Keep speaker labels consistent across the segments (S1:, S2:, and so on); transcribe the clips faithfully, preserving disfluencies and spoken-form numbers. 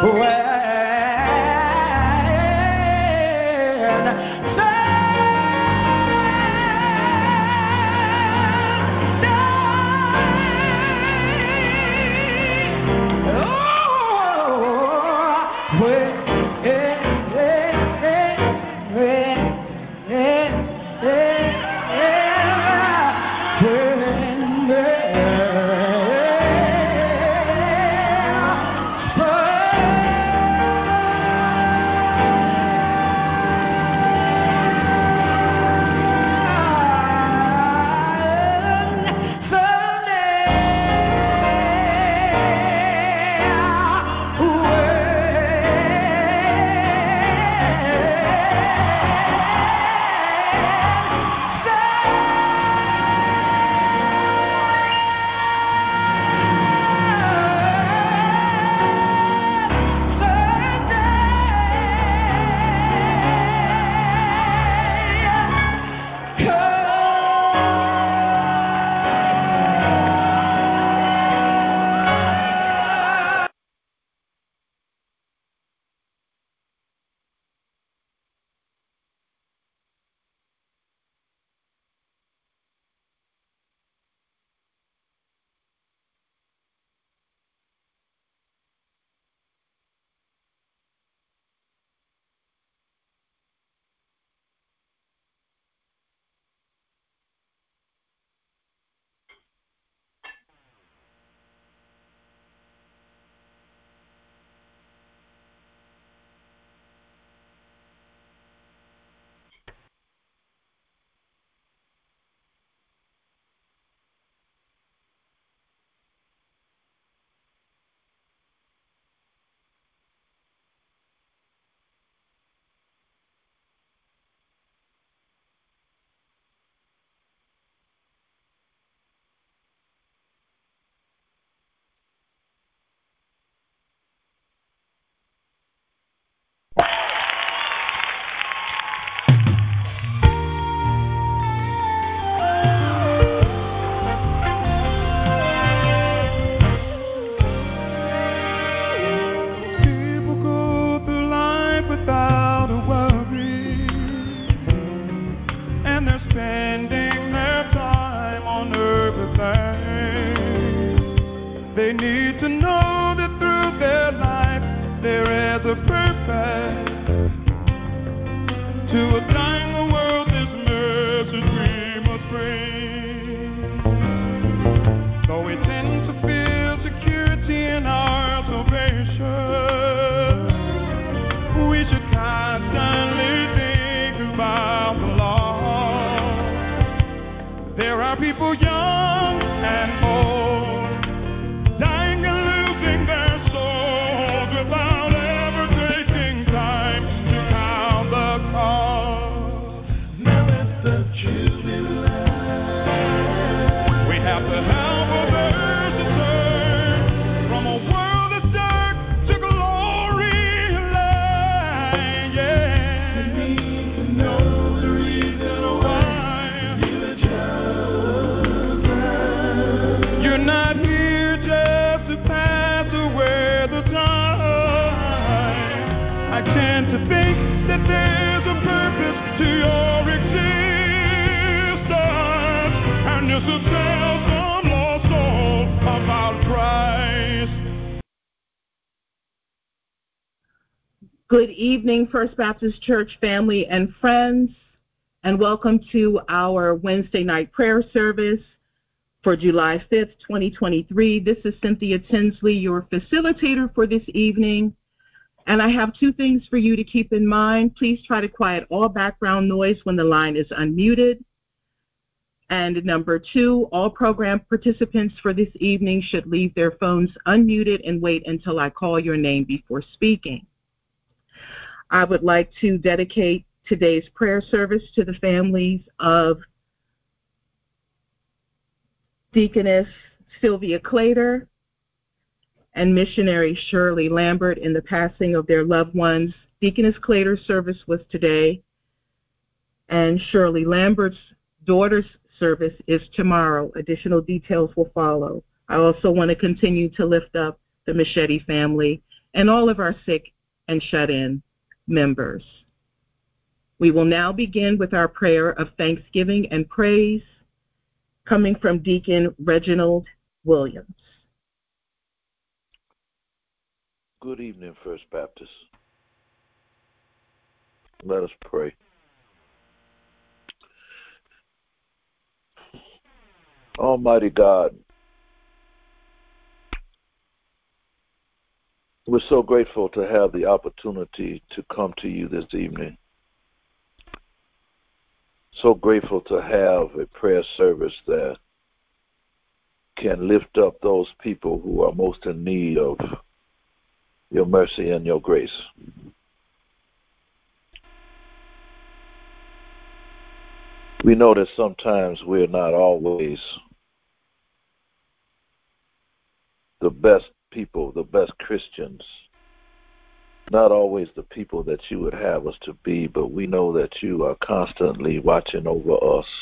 S1: Good evening, First Baptist Church family and friends, and welcome to our Wednesday night prayer service for July fifth, twenty twenty-three. This is Cynthia Tinsley, your facilitator for this evening, and I have two things for you to keep in mind. Please try to quiet all background noise when the line is unmuted. And number two, all program participants for this evening should leave their phones unmuted and wait until I call your name before speaking. I would like to dedicate today's prayer service to the families of Deaconess Sylvia Clater and Missionary Shirley Lambert in the passing of their loved ones. Deaconess Clater's service was today, and Shirley Lambert's daughter's service is tomorrow. Additional details will follow. I also want to continue to lift up the Machete family and all of our sick and shut-in members. We will now begin with our prayer of thanksgiving and praise coming from Deacon Reginald Williams.
S2: Good evening, First Baptist. Let us pray. Almighty God, we're so grateful to have the opportunity to come to you this evening. So grateful to have a prayer service that can lift up those people who are most in need of your mercy and your grace. We know that sometimes we're not always the best people, the best Christians, not always the people that you would have us to be, but we know that you are constantly watching over us,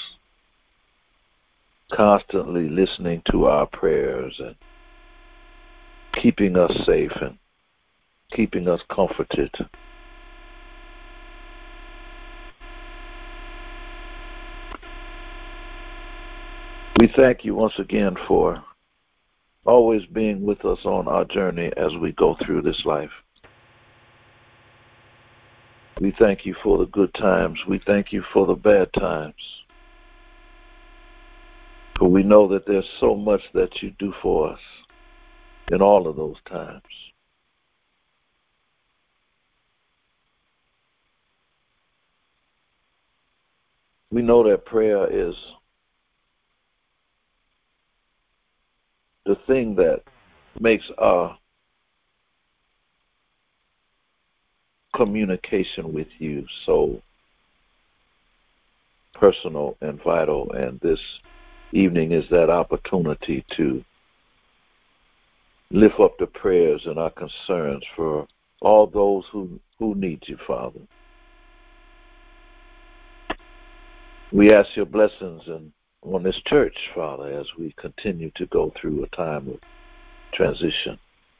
S2: constantly listening to our prayers and keeping us safe and keeping us comforted. We thank you once again for always being with us on our journey as we go through this life. We thank you for the good times. We thank you for the bad times. For we know that there's so much that you do for us in all of those times. We know that prayer is the thing that makes our communication with you so personal and vital, and this evening is that opportunity to lift up the prayers and our concerns for all those who, who need you, Father. We ask your blessings and on this church, Father, as we continue to go through a time of transition.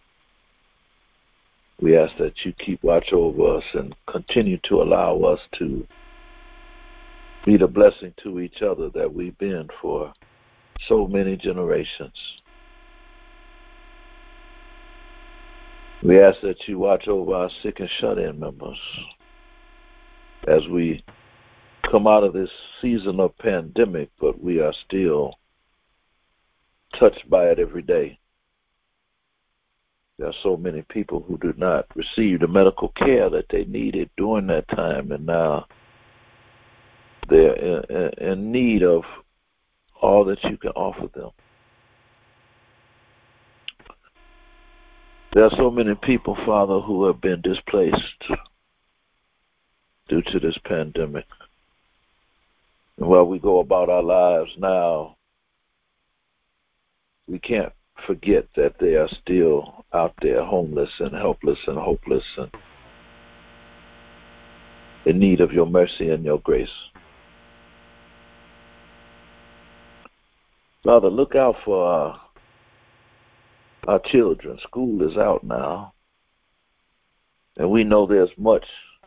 S2: We ask that you keep watch over us and continue to allow us to be the blessing to each other that we've been for so many generations. We ask that you watch over our sick and shut-in members as we come out of this season of pandemic, but we are still touched by it every day. There are so many people who did not receive the medical care that they needed during that time, and now they're in, in need of all that you can offer them. There are so many people, Father, who have been displaced due to this pandemic. And while we go about our lives now, we can't forget that they are still out there homeless and helpless and hopeless and in need of your mercy and your grace. Father, look out for our, our children. School is out now, and we know there's much,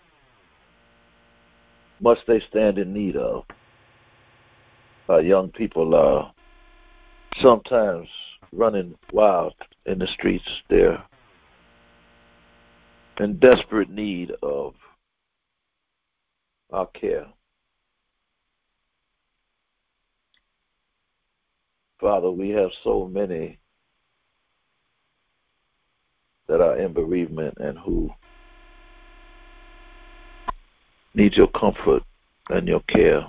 S2: much they stand in need of. Our young people are sometimes running wild in the streets. They're in desperate need of our care. Father, we have so many that are in bereavement and who need your comfort and your care.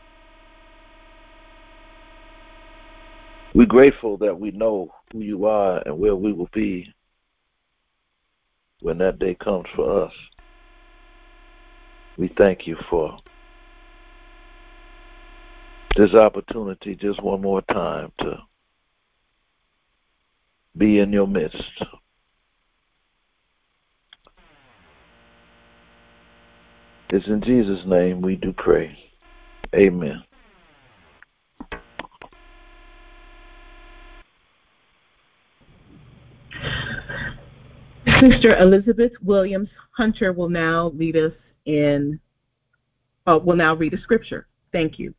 S2: We're grateful that we know who you are and where we will be when that day comes for us. We thank you for this opportunity just one more time to be in your midst. It's in Jesus' name we do pray. Amen.
S1: Sister Elizabeth Williams Hunter will now lead us in, uh, will now read a scripture. Thank you.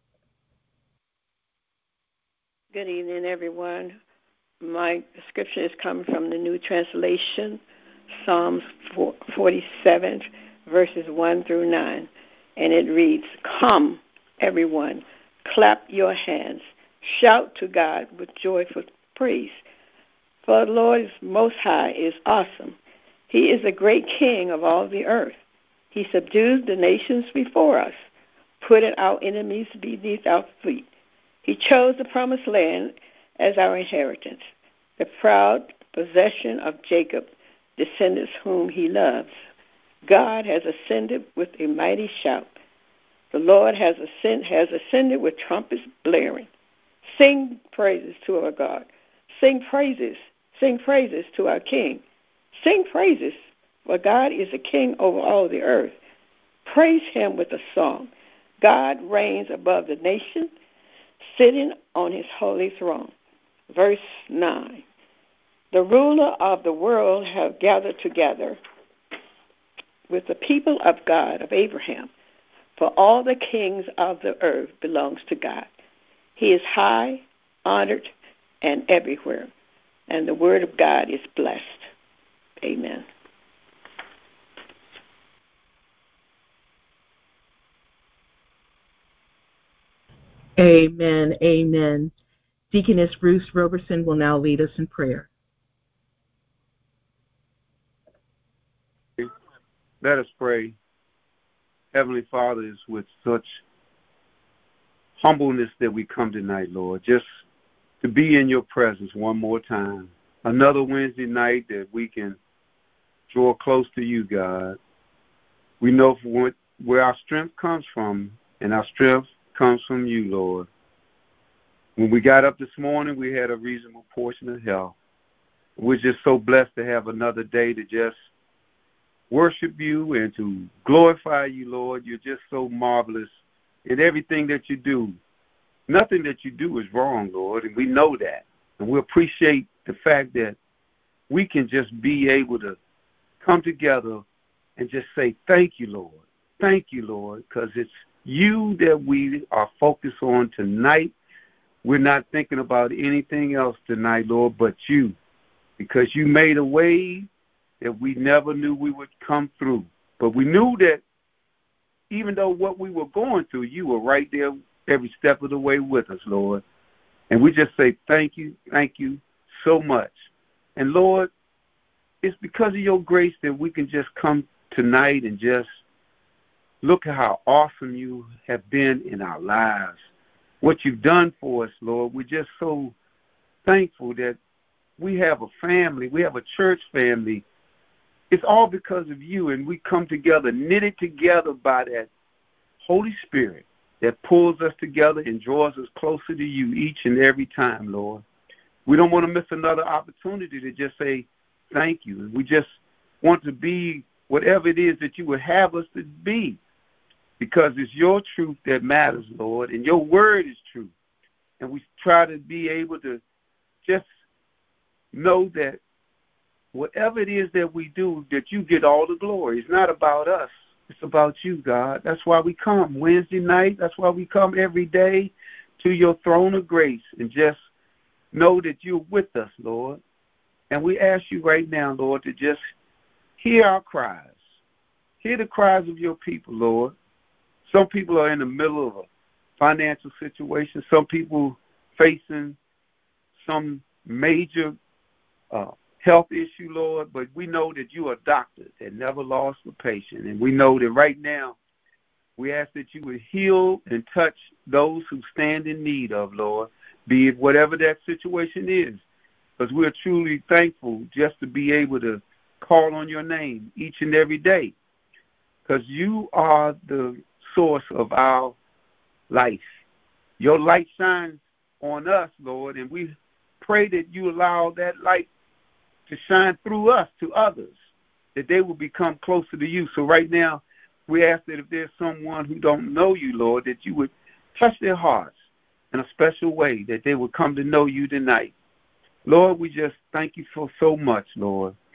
S3: Good evening, everyone. My scripture is coming from the New Translation, Psalms forty-seven, verses one through nine. And it reads, "Come, everyone, clap your hands, shout to God with joyful praise. For the Lord Most High is awesome. He is the great King of all the earth. He subdues the nations before us, putting our enemies beneath our feet. He chose the promised land as our inheritance, the proud possession of Jacob, descendants whom he loves. God has ascended with a mighty shout. The Lord has ascended, has ascended with trumpets blaring. Sing praises to our God. Sing praises. Sing praises to our King. Sing praises, for God is a king over all the earth. Praise him with a song. God reigns above the nation, sitting on his holy throne." Verse nine. "The ruler of the world have gathered together with the people of God, of Abraham, for all the kings of the earth belongs to God. He is high, honored, and everywhere, and the word of God is blessed." Amen.
S1: Amen. Amen. Deaconess Bruce Roberson will now lead us in prayer.
S4: Let us pray. Heavenly Father, it's with such humbleness that we come tonight, Lord, just to be in your presence one more time. Another Wednesday night that we can draw close to you, God. We know from where our strength comes from, and our strength comes from you, Lord. When we got up this morning, we had a reasonable portion of health. We're just so blessed to have another day to just worship you and to glorify you, Lord. You're just so marvelous in everything that you do. Nothing that you do is wrong, Lord, and we know that. And we appreciate the fact that we can just be able to come together and just say, thank you, Lord. Thank you, Lord, because it's you that we are focused on tonight. We're not thinking about anything else tonight, Lord, but you, because you made a way that we never knew we would come through. But we knew that even though what we were going through, you were right there every step of the way with us, Lord. And we just say thank you, thank you so much. And, Lord, it's because of your grace that we can just come tonight and just look at how awesome you have been in our lives, what you've done for us, Lord. We're just so thankful that we have a family, we have a church family. It's all because of you, and we come together, knitted together by that Holy Spirit that pulls us together and draws us closer to you each and every time, Lord. We don't want to miss another opportunity to just say thank you. We just want to be whatever it is that you would have us to be, because it's your truth that matters, Lord, and your word is true. And we try to be able to just know that whatever it is that we do, that you get all the glory. It's not about us. It's about you, God. That's why we come Wednesday night. That's why we come every day to your throne of grace and just know that you're with us, Lord. And we ask you right now, Lord, to just hear our cries. Hear the cries of your people, Lord. Some people are in the middle of a financial situation. Some people facing some major uh, health issue, Lord, but we know that you are a doctor that never lost a patient. And we know that right now we ask that you would heal and touch those who stand in need of, Lord, be it whatever that situation is, because we're truly thankful just to be able to call on your name each and every day, because you are the source of our life. Your light shines on us, Lord, and we pray that you allow that light to shine through us to others, that they will become closer to you. So right now, we ask that if there's someone who don't know you, Lord, that you would touch their hearts in a special way, that they would come to know you tonight. Lord, we just thank you for so much, Lord.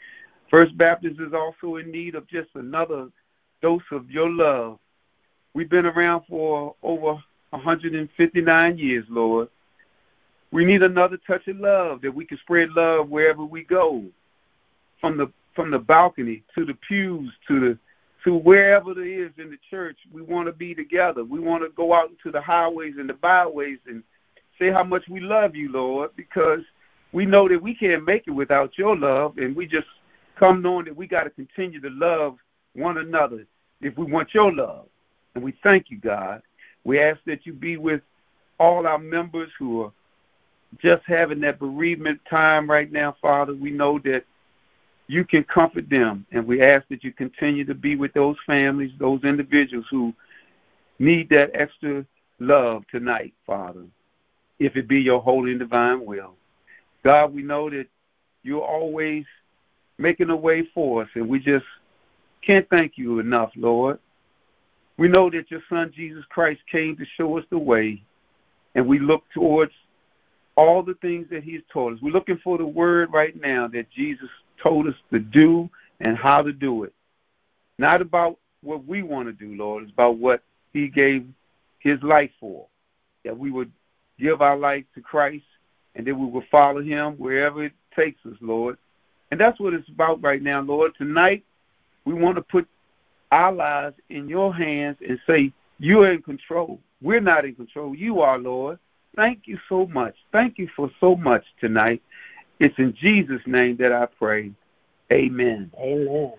S4: First Baptist is also in need of just another dose of your love. We've been around for over one hundred fifty-nine years, Lord. We need another touch of love, that we can spread love wherever we go, from the from the balcony to the pews to the to wherever it is in the church. We want to be together. We want to go out into the highways and the byways and say how much we love you, Lord, because we know that we can't make it without your love, and we just come knowing that we got to continue to love one another if we want your love. And we thank you, God. We ask that you be with all our members who are just having that bereavement time right now, Father. We know that you can comfort them, and we ask that you continue to be with those families, those individuals who need that extra love tonight, Father, if it be your holy and divine will. God, we know that you're always making a way for us, and we just can't thank you enough, Lord. We know that your Son, Jesus Christ, came to show us the way, and we look towards all the things that he's taught us. We're looking for the word right now that Jesus told us to do and how to do it. Not about what we want to do, Lord. It's about what he gave his life for, that we would give our life to Christ and that we will follow him wherever it takes us, Lord. And that's what it's about right now, Lord. Tonight, we want to put our lives in your hands and say, you're in control. We're not in control. You are, Lord. Thank you so much. Thank you for so much tonight. It's in Jesus' name that I pray. Amen.
S5: Amen.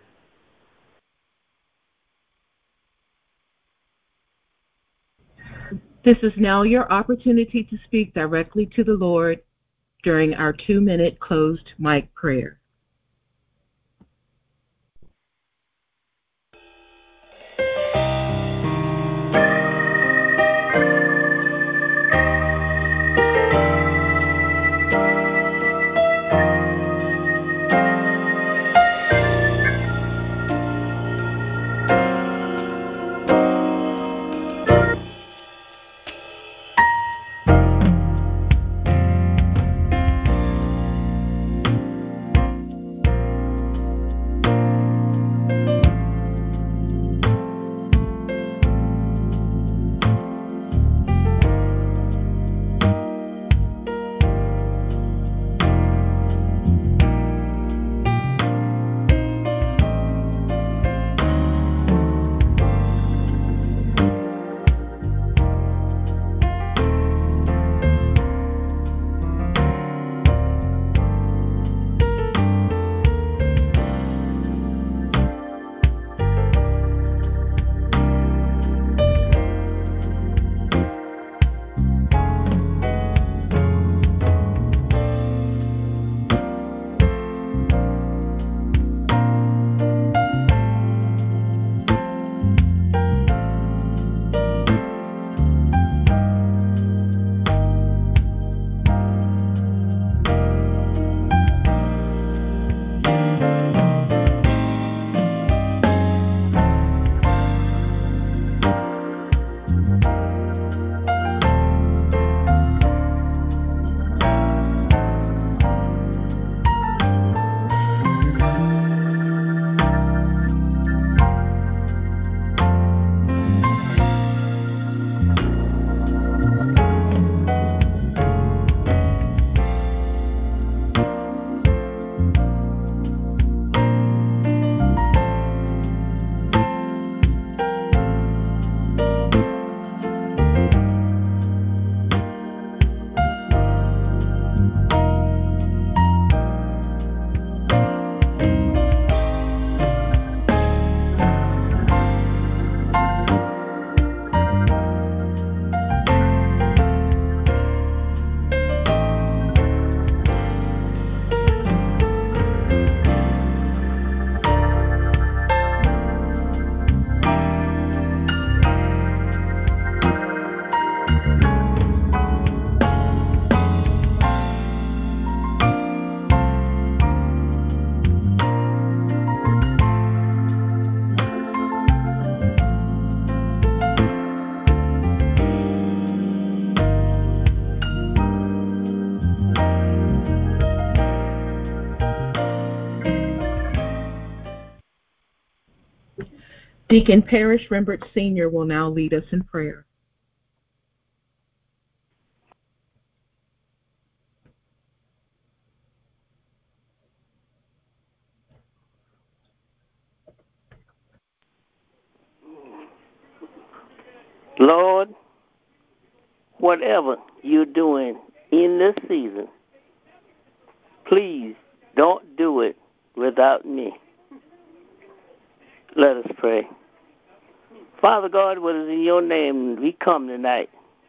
S1: This is now your opportunity to speak directly to the Lord during our two-minute closed mic prayer. Deacon Parrish Rembert Senior will now lead us in prayer.
S5: Lord, whatever you're doing in this season, please don't do it without me. Let us pray. Father God, what is in your name, we come tonight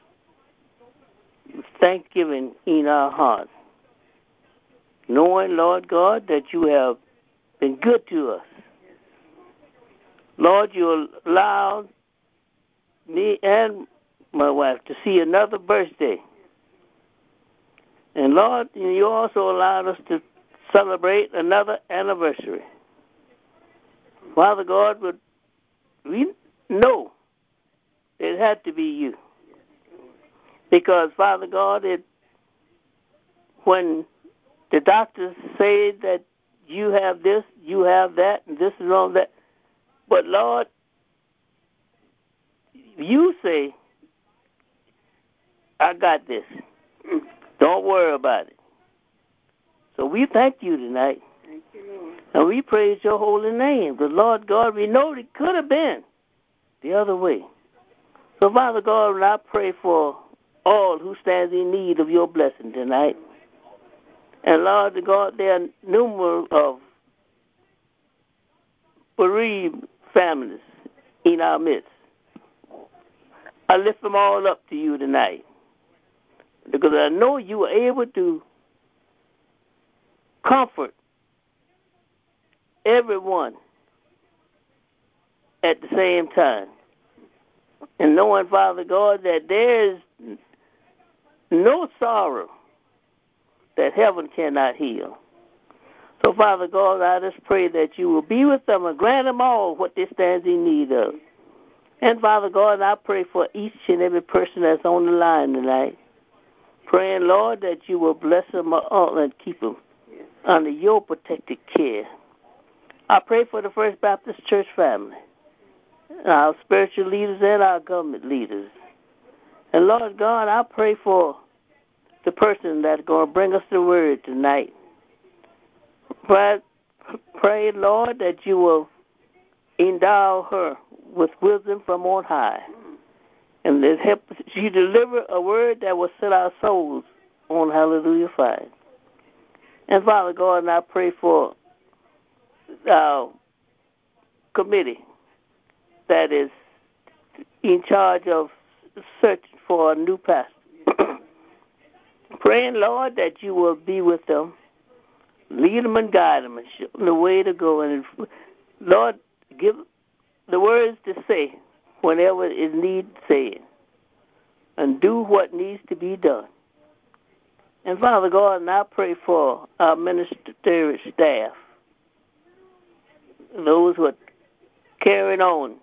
S5: with thanksgiving in our hearts, knowing, Lord God, that you have been good to us. Lord, you allowed me and my wife to see another birthday. And Lord, you also allowed us to celebrate another anniversary. Father God, we know it had to be you. Because, Father God, it when the doctors say that you have this, you have that, and this is all that, but Lord, you say, I got this. Don't worry about it. So we thank you tonight.
S3: Thank you, Lord.
S5: And we praise your holy name. Because, Lord God, we know it could have been the other way. So, Father God, I pray for all who stand in need of your blessing tonight. And, Lord God, there are numerous of bereaved families in our midst. I lift them all up to you tonight. Because I know you are able to comfort everyone at the same time. And knowing, Father God, that there is no sorrow that heaven cannot heal. So, Father God, I just pray that you will be with them and grant them all what they stand in need of. And, Father God, I pray for each and every person that's on the line tonight. Praying, Lord, that you will bless them all and keep them under your protected care. I pray for the First Baptist Church family, our spiritual leaders and our government leaders. And, Lord God, I pray for the person that's going to bring us the word tonight. Pray, pray, Lord, that you will endow her with wisdom from on high. And that help you deliver a word that will set our souls on hallelujah fire. And Father God, and I pray for our committee that is in charge of searching for a new pastor. Praying, Lord, that you will be with them, lead them and guide them and show them the way to go. And Lord, give the words to say whenever it needs saying, and do what needs to be done. And Father God, and I pray for our ministerial staff, those who are carrying on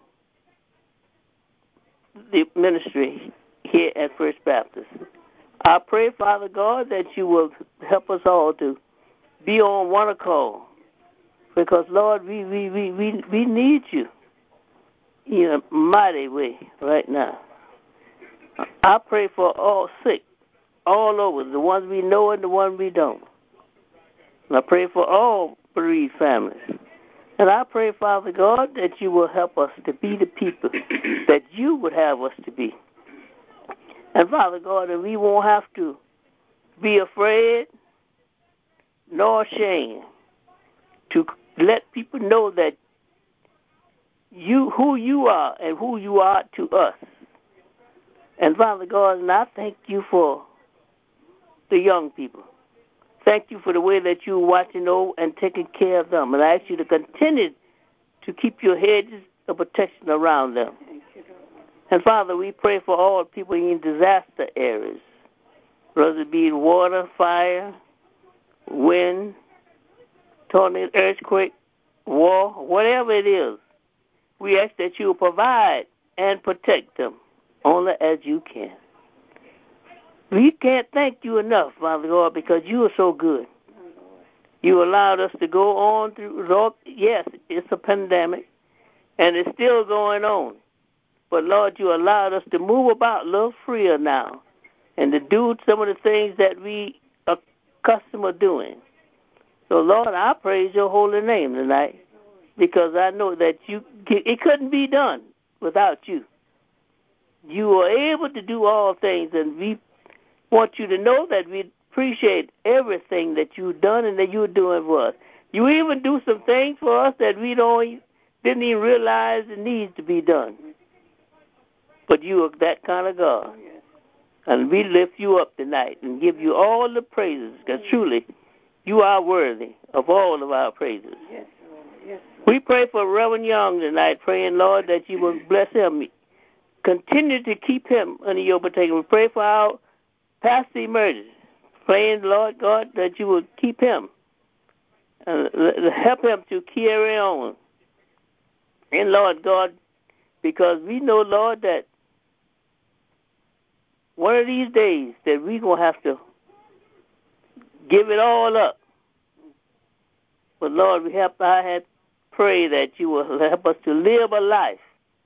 S5: the ministry here at First Baptist. I pray, Father God, that you will help us all to be on one accord. Because, Lord, we, we, we, we, we need you in a mighty way right now. I pray for all sick, all over, the ones we know and the ones we don't. And I pray for all bereaved families. And I pray, Father God, that you will help us to be the people that you would have us to be. And, Father God, that we won't have to be afraid nor ashamed to let people know that you, who you are and who you are to us. And, Father God, and I thank you for the young people. Thank you for the way that you're watching over and taking care of them. And I ask you to continue to keep your hedges of protection around them. And, Father, we pray for all people in disaster areas, whether it be water, fire, wind, tornado, earthquake, war, whatever it is. We ask that you will provide and protect them only as you can. We can't thank you enough, Father God, because you are so good. You allowed us to go on through, yes, it's a pandemic, and it's still going on. But, Lord, you allowed us to move about a little freer now and to do some of the things that we are accustomed to doing. So, Lord, I praise your holy name tonight because I know that you it couldn't be done without you. You are able to do all things, and we want you to know that we appreciate everything that you've done and that you're doing for us. You even do some things for us that we don't didn't even realize it needs to be done. But you are that kind of God. And we lift you up tonight and give you all the praises, because truly you are worthy of all of our praises. Yes, yes. We pray for Reverend Young tonight, praying, Lord, that you will bless him. Continue to keep him under your protection. We pray for our Pastor Emergence, praying, Lord God, that you will keep him and help him to carry on. And, Lord God, because we know, Lord, that one of these days that we're going to have to give it all up. But, Lord, we have, I had pray that you will help us to live a life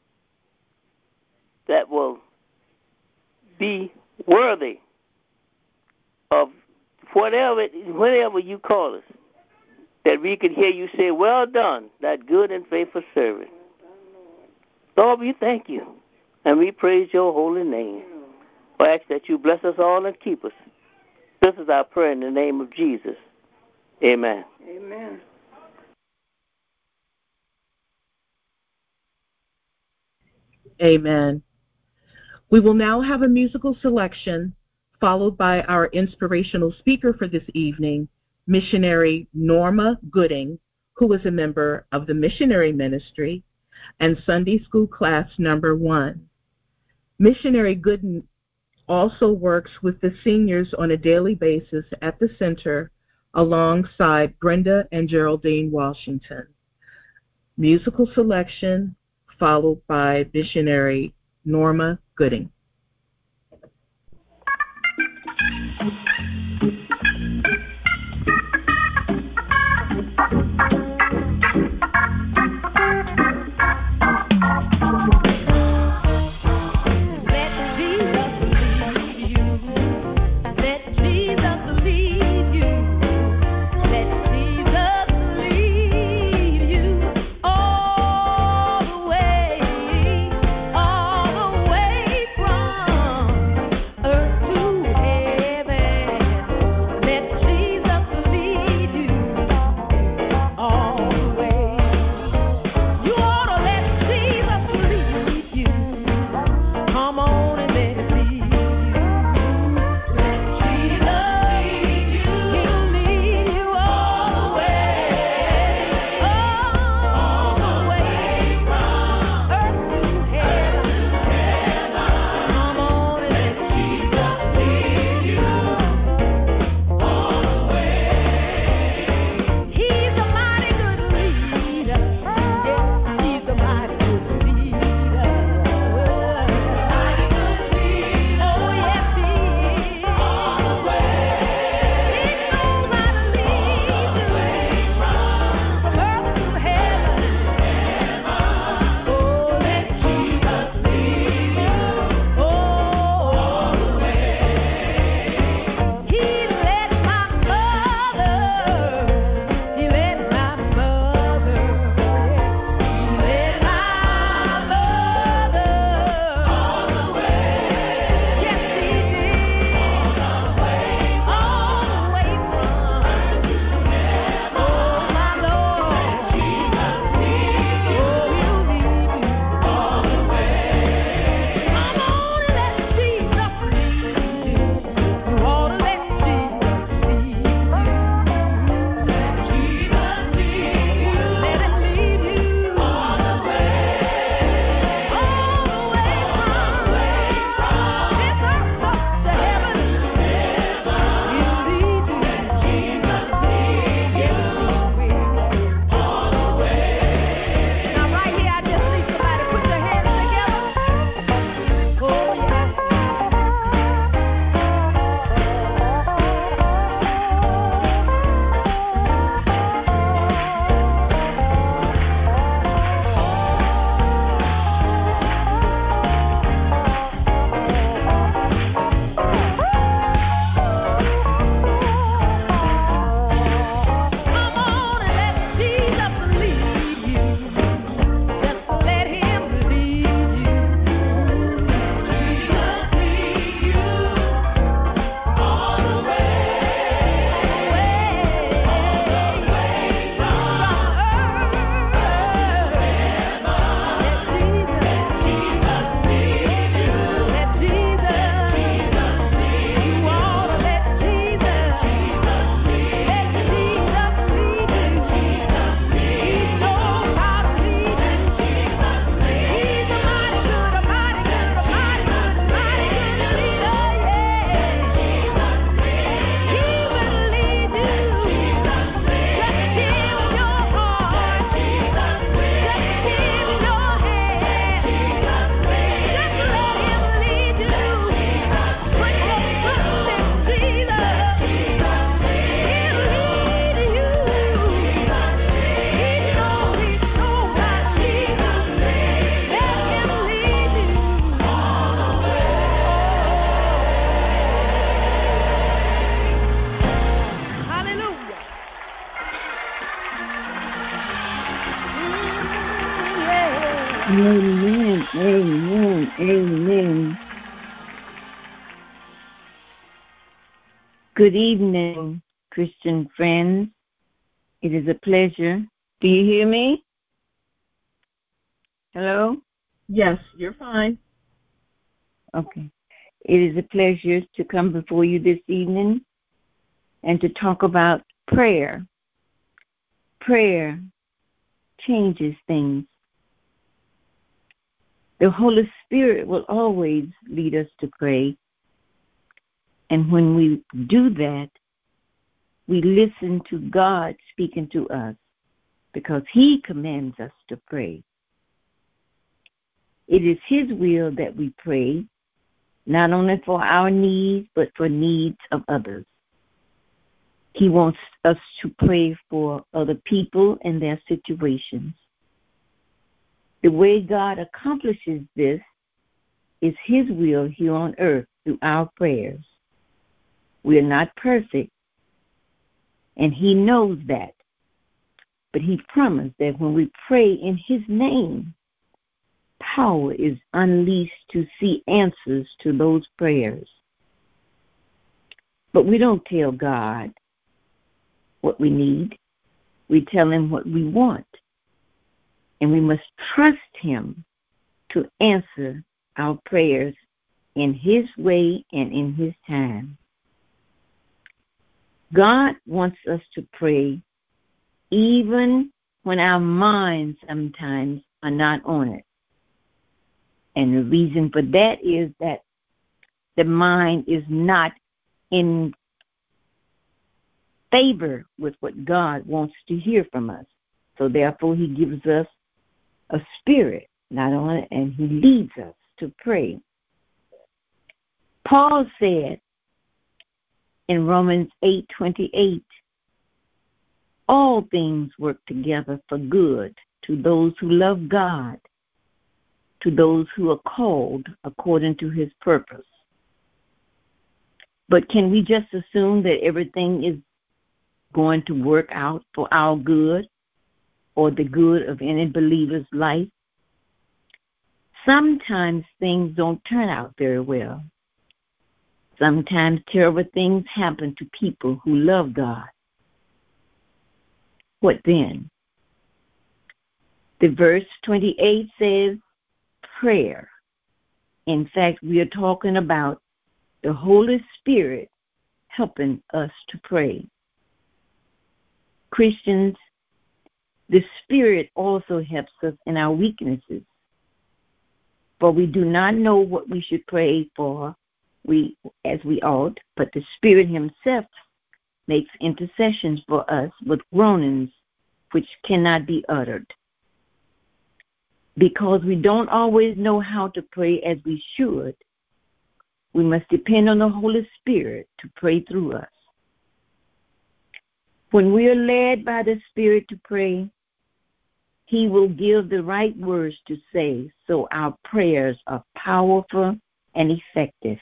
S5: that will be worthy of whatever, whatever you call us, that we can hear you say, well done, that good and faithful servant. Lord, we thank you, and we praise your holy name. I ask that you bless us all and keep us. This is our prayer in the name of Jesus. Amen.
S3: Amen.
S1: Amen. We will now have a musical selection followed by our inspirational speaker for this evening, missionary Norma Gooding, who is a member of the missionary ministry and Sunday school class number one. Missionary Gooding also works with the seniors on a daily basis at the center alongside Brenda and Geraldine Washington. Musical selection followed by missionary Norma Gooding.
S6: All the way Amen, amen, amen. Good evening, Christian friends. It is a pleasure. Do you hear me? Hello?
S1: Yes, you're fine.
S6: Okay. It is a pleasure to come before you this evening and to talk about prayer. Prayer changes things. The Holy Spirit will always lead us to pray. And when we do that, we listen to God speaking to us because He commands us to pray. It is His will that we pray, not only for our needs, but for needs of others. He wants us to pray for other people and their situations. The way God accomplishes this is His will here on earth through our prayers. We are not perfect, and He knows that. But He promised that when we pray in His name, power is unleashed to see answers to those prayers. But we don't tell God what we need. We tell Him what we want. And we must trust Him to answer our prayers in His way and in His time. God wants us to pray even when our minds sometimes are not on it. And the reason for that is that the mind is not in favor with what God wants to hear from us. So therefore, He gives us a spirit, not on it, and He leads us to pray. Paul said in Romans eight twenty-eight, all things work together for good to those who love God, to those who are called according to His purpose. But can we just assume that everything is going to work out for our good or the good of any believer's life? Sometimes things don't turn out very well. Sometimes terrible things happen to people who love God. What then? The verse twenty-eight says prayer. In fact, we are talking about the Holy Spirit helping us to pray. Christians, the Spirit also helps us in our weaknesses. For we do not know what we should pray for we as we ought, but the Spirit Himself makes intercessions for us with groanings which cannot be uttered. Because we don't always know how to pray as we should, we must depend on the Holy Spirit to pray through us. When we are led by the Spirit to pray, He will give the right words to say, so our prayers are powerful and effective.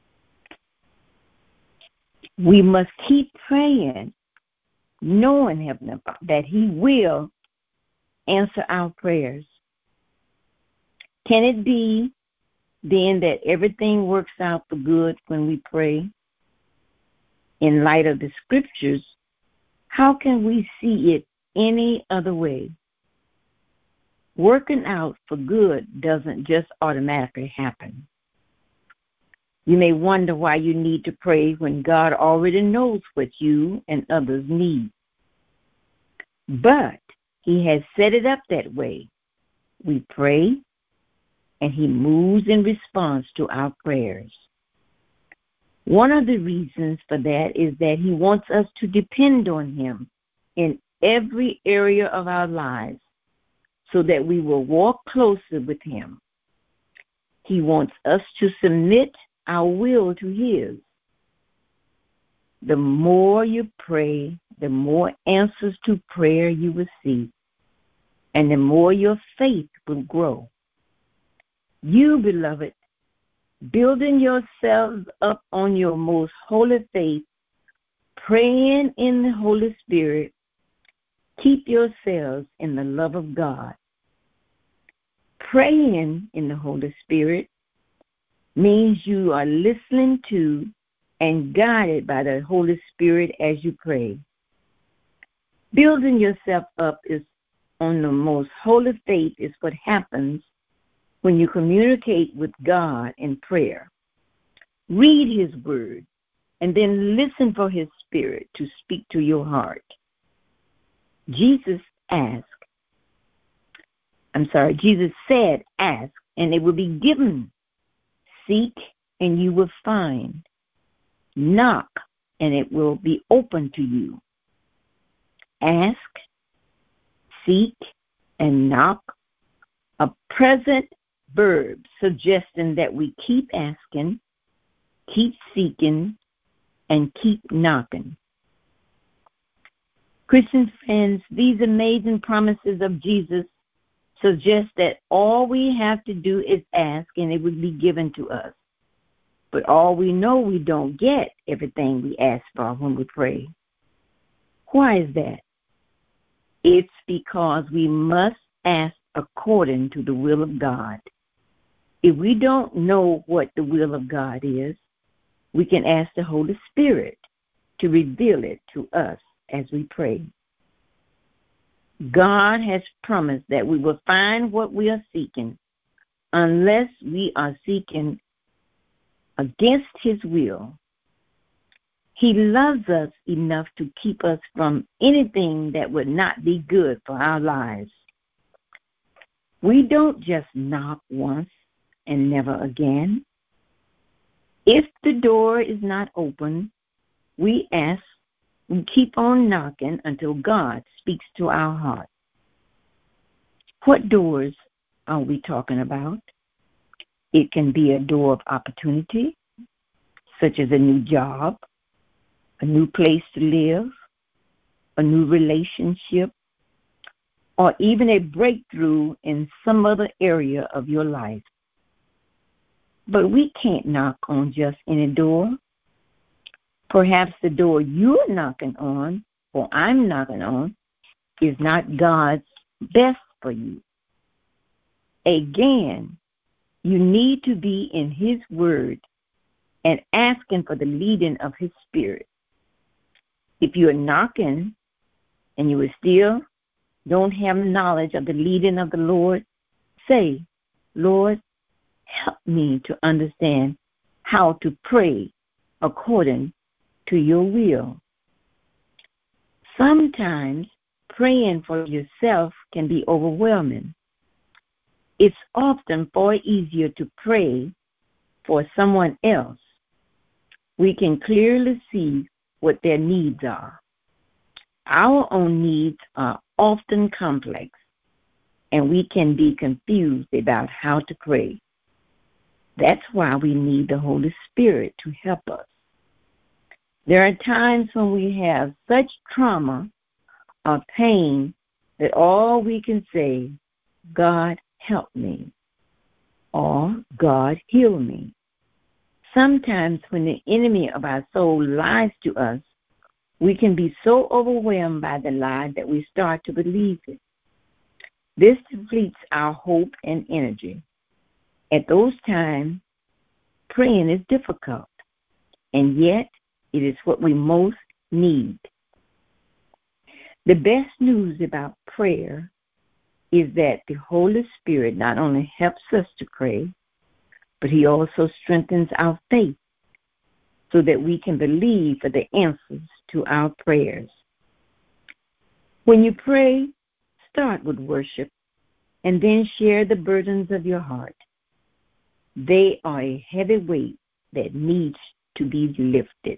S6: We must keep praying, knowing, Heavenly Father, that He will answer our prayers. Can it be then that everything works out for good when we pray? In light of the Scriptures, how can we see it any other way? Working out for good doesn't just automatically happen. You may wonder why you need to pray when God already knows what you and others need. But He has set it up that way. We pray, and He moves in response to our prayers. One of the reasons for that is that He wants us to depend on Him in every area of our lives so that we will walk closer with Him. He wants us to submit our will to His. The more you pray, the more answers to prayer you will see, and the more your faith will grow. You, beloved, building yourselves up on your most holy faith, praying in the Holy Spirit, keep yourselves in the love of God. Praying in the Holy Spirit means you are listening to and guided by the Holy Spirit as you pray. Building yourself up is on the most holy faith is what happens when you communicate with God in prayer. Read His Word and then listen for His Spirit to speak to your heart. Jesus asked, I'm sorry, Jesus said, ask, and it will be given. Seek, and you will find. Knock, and it will be open to you. Ask, seek, and knock are present verbs suggesting that we keep asking, keep seeking, and keep knocking. Christian friends, these amazing promises of Jesus suggest that all we have to do is ask and it will be given to us. But all we know, we don't get everything we ask for when we pray. Why is that? It's because we must ask according to the will of God. If we don't know what the will of God is, we can ask the Holy Spirit to reveal it to us as we pray. God has promised that we will find what we are seeking unless we are seeking against His will. He loves us enough to keep us from anything that would not be good for our lives. We don't just knock once and never again. If the door is not open, we ask, we keep on knocking until God speaks to our heart. What doors are we talking about? It can be a door of opportunity, such as a new job, a new place to live, a new relationship, or even a breakthrough in some other area of your life. But we can't knock on just any door. Perhaps the door you're knocking on, or I'm knocking on, is not God's best for you. Again, you need to be in His Word and asking for the leading of His Spirit. If you are knocking and you still don't have knowledge of the leading of the Lord, say, Lord, help me to understand how to pray according to your will. Sometimes praying for yourself can be overwhelming. It's often far easier to pray for someone else. We can clearly see what their needs are. Our own needs are often complex, and we can be confused about how to pray. That's why we need the Holy Spirit to help us. There are times when we have such trauma or pain that all we can say, God, help me, or God, heal me. Sometimes when the enemy of our soul lies to us, we can be so overwhelmed by the lie that we start to believe it. This depletes our hope and energy. At those times, praying is difficult, and yet it is what we most need. The best news about prayer is that the Holy Spirit not only helps us to pray, but He also strengthens our faith so that we can believe for the answers to our prayers. When you pray, start with worship and then share the burdens of your heart. They are a heavy weight that needs to be lifted.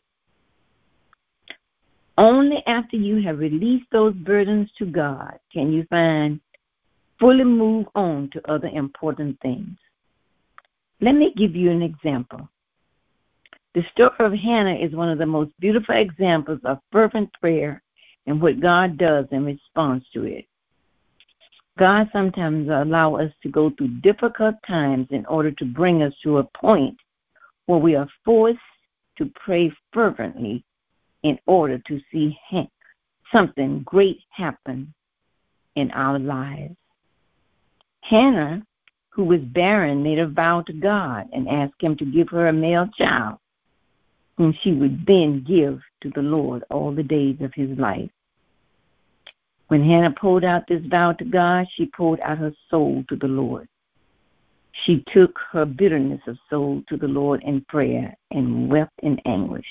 S6: Only after you have released those burdens to God can you find fully move on to other important things. Let me give you an example. The story of Hannah is one of the most beautiful examples of fervent prayer and what God does in response to it. God sometimes allows us to go through difficult times in order to bring us to a point where we are forced to pray fervently in order to see something great happen in our lives. Hannah who was barren, made a vow to God and asked him to give her a male child, whom she would then give to the Lord all the days of his life. When Hannah poured out this vow to God, she poured out her soul to the Lord. She took her bitterness of soul to the Lord in prayer and wept in anguish.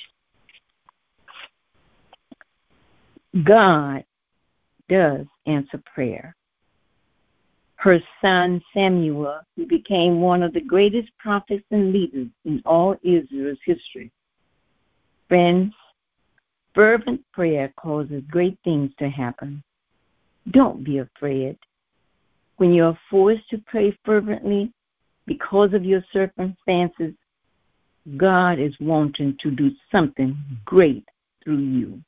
S6: God does answer prayer. Her son Samuel, who became one of the greatest prophets and leaders in all Israel's history. Friends, fervent prayer causes great things to happen. Don't be afraid. When you are forced to pray fervently because of your circumstances, God is wanting to do something great through you.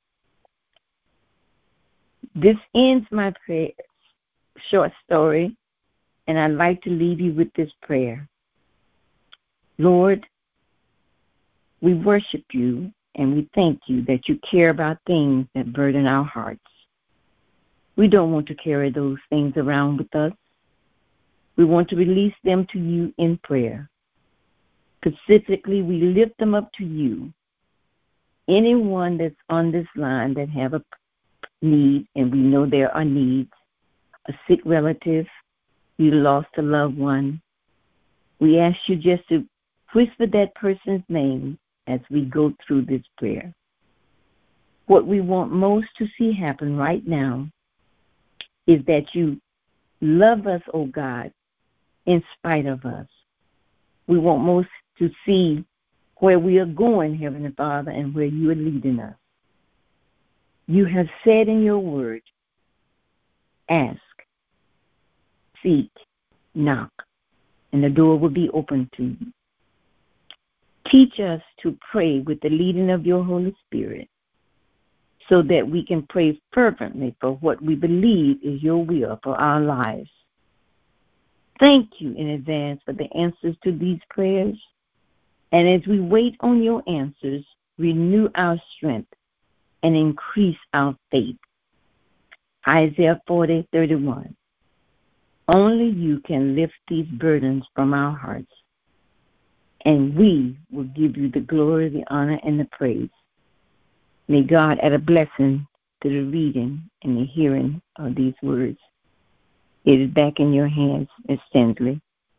S6: This ends my prayer, short story, and I'd like to leave you with this prayer. Lord, we worship you and we thank you that you care about things that burden our hearts. We don't want to carry those things around with us. We want to release them to you in prayer. Specifically, we lift them up to you. Anyone that's on this line that have a need, and we know there are needs, a sick relative, you lost a loved one, we ask you just to whisper that person's name as we go through this prayer. What we want most to see happen right now is that you love us, oh God, in spite of us. We want most to see where we are going, Heavenly Father, and where you are leading us. You have said in your word, ask, seek, knock, and the door will be open to you. Teach us to pray with the leading of your Holy Spirit so that we can pray fervently for what we believe is your will for our lives. Thank you in advance for the answers to these prayers. And as we wait on your answers, renew our strength and increase our faith. Isaiah forty thirty-one. Only you can lift these burdens from our hearts, and we will give you the glory, the honor, and the praise. May God add a blessing to the reading and the hearing of these words. It is back in your hands, Miz Stensley.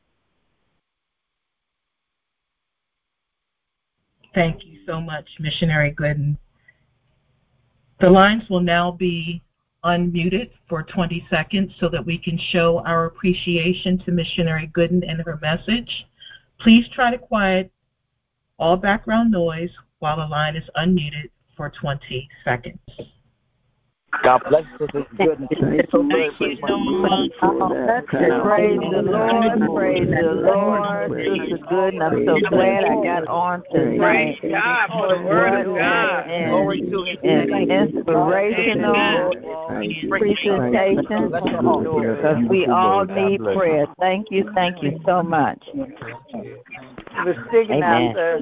S1: Thank you so much, Missionary Gooden. The lines will now be unmuted for twenty seconds so that we can show our appreciation to Missionary Gooden and her message. Please try to quiet all background noise while the line is unmuted for twenty seconds.
S7: God bless you. This is good.
S5: Thank you so much for that. Praise the Lord. Praise the Lord. Sister Good. I'm so glad I got on tonight.
S3: God for the word of God.
S5: And inspirational presentation because we all need prayer. Thank you. Thank you so much. We're sticking out there.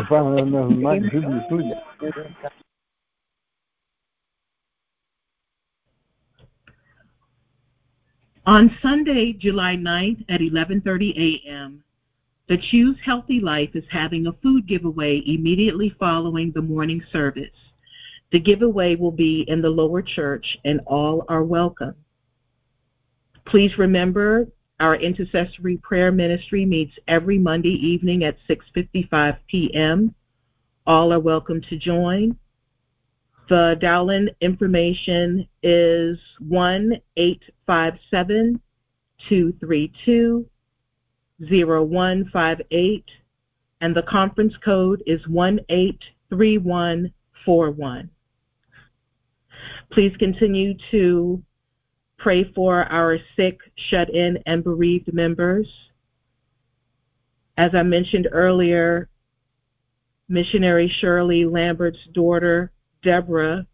S1: On Sunday, July ninth at eleven thirty a.m., the Choose Healthy Life is having a food giveaway immediately following the morning service. The giveaway will be in the lower church, and all are welcome. Please remember, our intercessory prayer ministry meets every Monday evening at six fifty-five p.m. All are welcome to join. The dial-in information is one eight five seven, two three two, zero one five eight, and the conference code is one eight three one four one. Please continue to pray for our sick, shut-in, and bereaved members. As I mentioned earlier, Missionary Shirley Lambert's daughter, Deborah,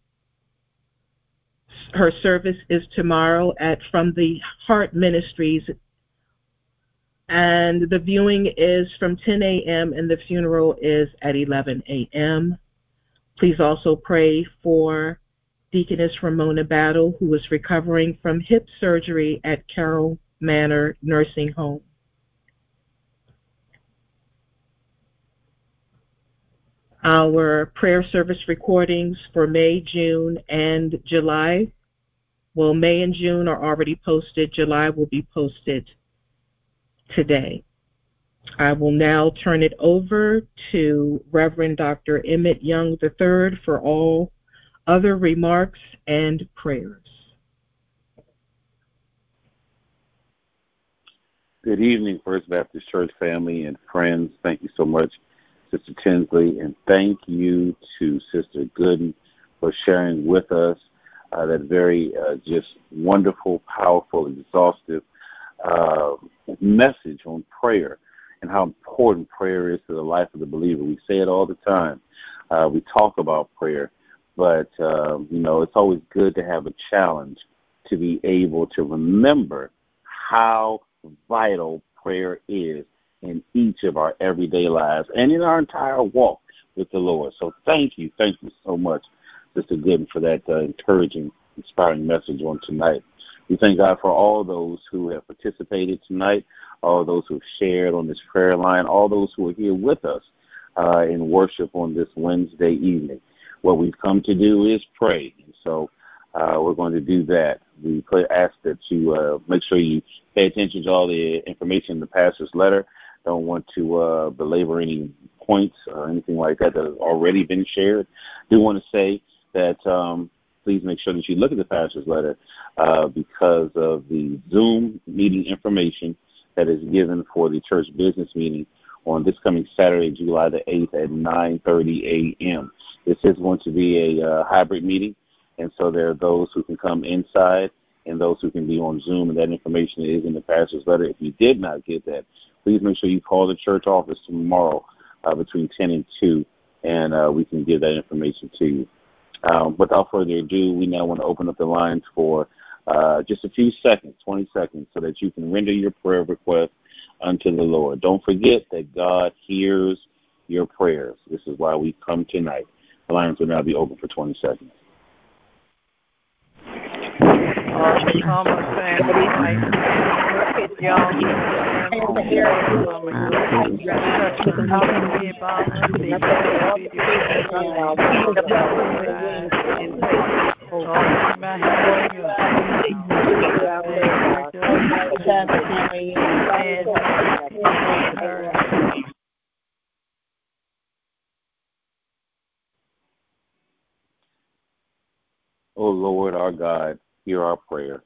S1: her service is tomorrow at from the Heart Ministries, and the viewing is from ten a.m. and the funeral is at eleven a.m. Please also pray for Deaconess Ramona Battle, who is recovering from hip surgery at Carroll Manor Nursing Home. Our prayer service recordings for May, June, and July. Well, May and June are already posted. July will be posted today. I will now turn it over to Reverend Doctor Emmett Young the third for all other remarks and prayers.
S8: Good evening, First Baptist Church family and friends. Thank you so much, Sister Tinsley, and thank you to Sister Gooden for sharing with us uh, that very uh, just wonderful, powerful, exhaustive uh, message on prayer and how important prayer is to the life of the believer. We say it all the time. Uh, we talk about prayer, but, uh, you know, it's always good to have a challenge to be able to remember how vital prayer is in each of our everyday lives and in our entire walk with the Lord. So thank you, thank you so much, Sister Gooden, for that uh, encouraging, inspiring message on tonight. We thank God for all those who have participated tonight, all those who have shared on this prayer line, all those who are here with us uh, in worship on this Wednesday evening. What we've come to do is pray, and so uh, we're going to do that. We ask that you uh, make sure you pay attention to all the information in the pastor's letter. Don't want to uh, belabor any points or anything like that that has already been shared. Do want to say that um, please make sure that you look at the pastor's letter uh, because of the Zoom meeting information that is given for the church business meeting on this coming Saturday, July the eighth at nine thirty a.m. This is going to be a uh, hybrid meeting, and so there are those who can come inside and those who can be on Zoom, and that information is in the pastor's letter. If you did not get that, please make sure you call the church office tomorrow uh, between ten and two, and uh, we can give that information to you. Um, without further ado, we now want to open up the lines for uh, just a few seconds, twenty seconds, so that you can render your prayer request unto the Lord. Don't forget that God hears your prayers. This is why we come tonight. The lines will now be open for twenty seconds.
S3: Awesome, Thomas, family, y'all,
S8: O Lord our God, hear our prayer.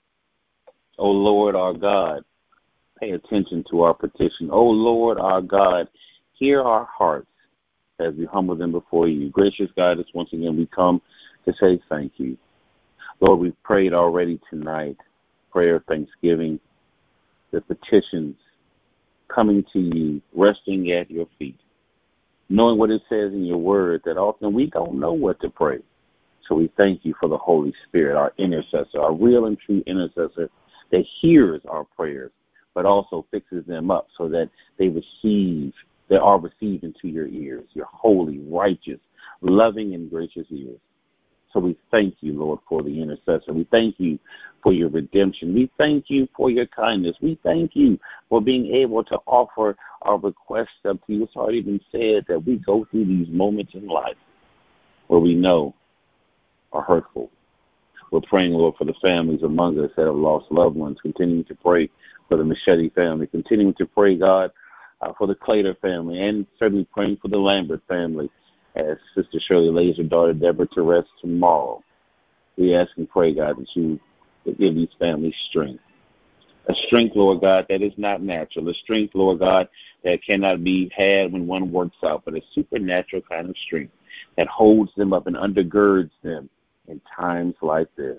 S8: O Lord our God, pay attention to our petition. O Lord our God, hear our hearts as we humble them before you. Gracious God, as once again we come to say thank you. Lord, we've prayed already tonight, prayer of thanksgiving, the petitions coming to you, resting at your feet, knowing what it says in your word that often we don't know what to pray. So we thank you for the Holy Spirit, our intercessor, our real and true intercessor that hears our prayers, but also fixes them up so that they receive, they are received into your ears, your holy, righteous, loving, and gracious ears. So we thank you, Lord, for the intercessor. We thank you for your redemption. We thank you for your kindness. We thank you for being able to offer our requests up to you. It's already been said that we go through these moments in life where we know are hurtful. We're praying, Lord, for the families among us that have lost loved ones, continuing to pray for the Machete family, continuing to pray, God, uh, for the Clater family, and certainly praying for the Lambert family as Sister Shirley lays her daughter Deborah to rest tomorrow. We ask and pray, God, that you would give these families strength. A strength, Lord God, that is not natural. A strength, Lord God, that cannot be had when one works out, but a supernatural kind of strength that holds them up and undergirds them in times like this.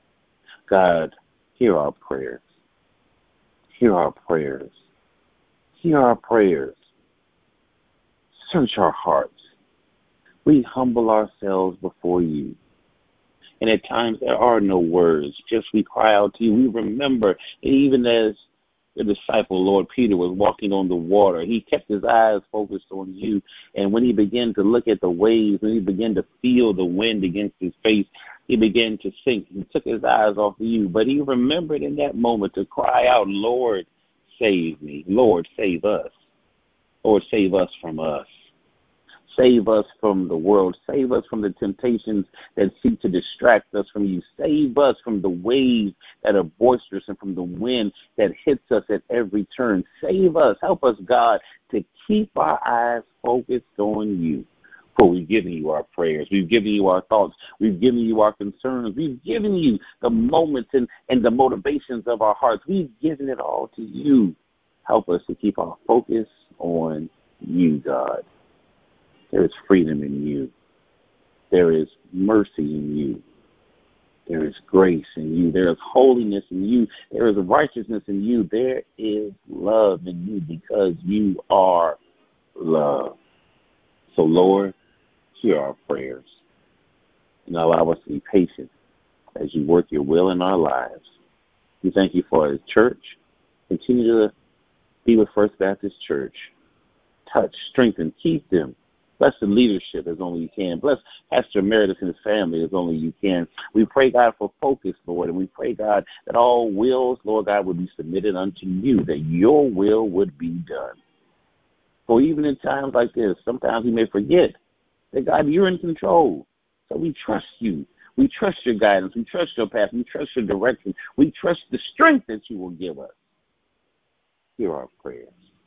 S8: God, hear our prayers. Hear our prayers. Hear our prayers. Search our hearts. We humble ourselves before you. And at times there are no words. Just we cry out to you. We remember, even as the disciple, Lord Peter, was walking on the water, he kept his eyes focused on you. And when he began to look at the waves, when he began to feel the wind against his face, he began to sink. He took his eyes off of you. But he remembered in that moment to cry out, Lord, save me. Lord, save us. Lord, save us from us. Save us from the world. Save us from the temptations that seek to distract us from you. Save us from the waves that are boisterous and from the wind that hits us at every turn. Save us. Help us, God, to keep our eyes focused on you. For we've given you our prayers. We've given you our thoughts. We've given you our concerns. We've given you the moments and, and the motivations of our hearts. We've given it all to you. Help us to keep our focus on you, God. There is freedom in you. There is mercy in you. There is grace in you. There is holiness in you. There is righteousness in you. There is love in you because you are love. So, Lord, hear our prayers and allow us to be patient as you work your will in our lives. We thank you for the church. Continue to be with First Baptist Church. Touch, strengthen, keep them. Bless the leadership as only you can. Bless Pastor Emeritus and his family as only you can. We pray, God, for focus, Lord, and we pray, God, that all wills, Lord God, would be submitted unto you, that your will would be done. For even in times like this, sometimes we may forget that, God, you're in control. So we trust you. We trust your guidance. We trust your path. We trust your direction. We trust the strength that you will give us. Hear our prayers.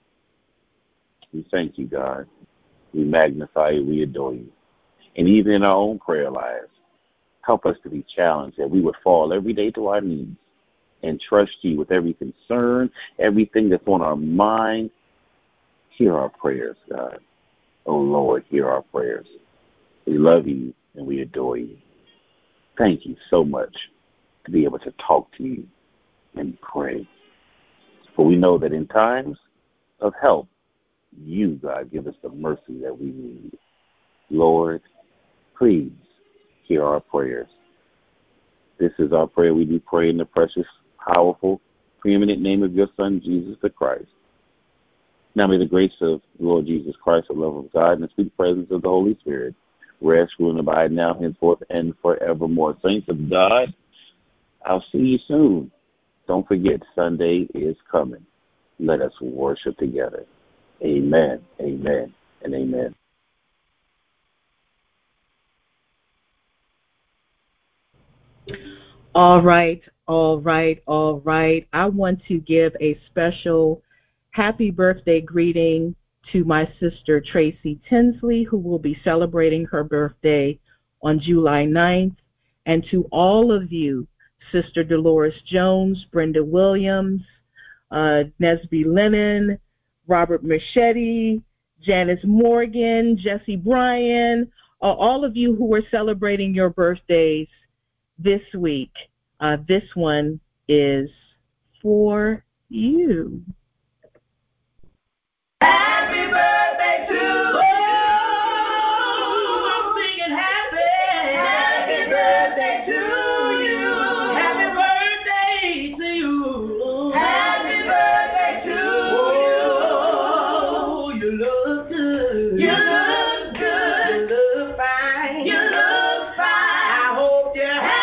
S8: We thank you, God. We magnify you. We adore you. And even in our own prayer lives, help us to be challenged that we would fall every day to our knees and trust you with every concern, everything that's on our mind. Hear our prayers, God. Oh, Lord, hear our prayers. We love you and we adore you. Thank you so much to be able to talk to you and pray. For we know that in times of help, you, God, give us the mercy that we need. Lord, please hear our prayers. This is our prayer. We do pray in the precious, powerful, preeminent name of your Son, Jesus the Christ. Now may the grace of the Lord Jesus Christ, the love of God, and the sweet presence of the Holy Spirit rest, rule, and abide now, henceforth, and forevermore. Saints of God, I'll see you soon. Don't forget, Sunday is coming. Let us worship together. Amen, amen, and amen.
S1: All right, all right, all right. I want to give a special happy birthday greeting to my sister Tracy Tinsley, who will be celebrating her birthday on July ninth, and to all of you, Sister Dolores Jones, Brenda Williams, uh, Nesby Lennon, Robert Machete, Janice Morgan, Jesse Bryan, uh, all of you who are celebrating your birthdays this week. Uh, this one is for you.
S9: Happy birthday to you. I'm singing happy. Happy birthday to you. Happy birthday to you. Happy birthday to you. You look good. You look good. You look fine. You look fine. I hope you're happy.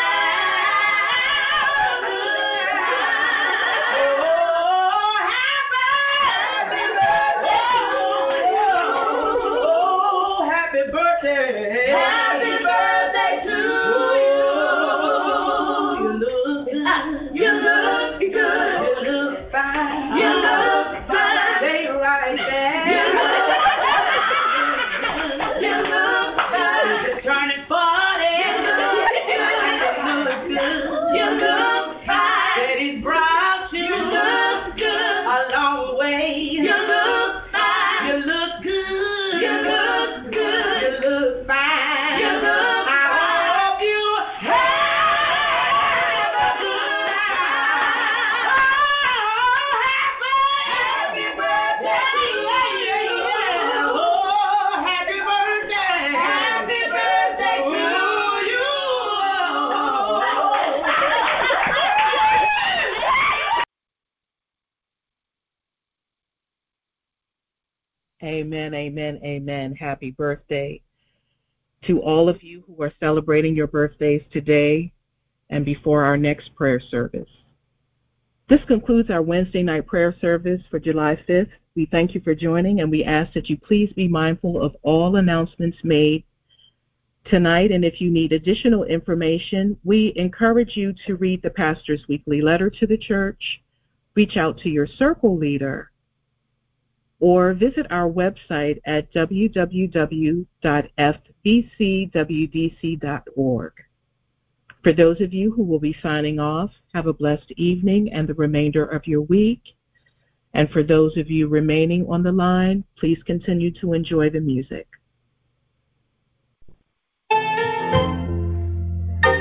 S1: Amen, amen, amen. Happy birthday to all of you who are celebrating your birthdays today and before our next prayer service. This concludes our Wednesday night prayer service for July fifth. We thank you for joining, and we ask that you please be mindful of all announcements made tonight. And if you need additional information, we encourage you to read the pastor's weekly letter to the church, reach out to your circle leader, or visit our website at w w w dot f b c w d c dot org. For those of you who will be signing off, have a blessed evening and the remainder of your week. And for those of you remaining on the line, please continue to enjoy the music.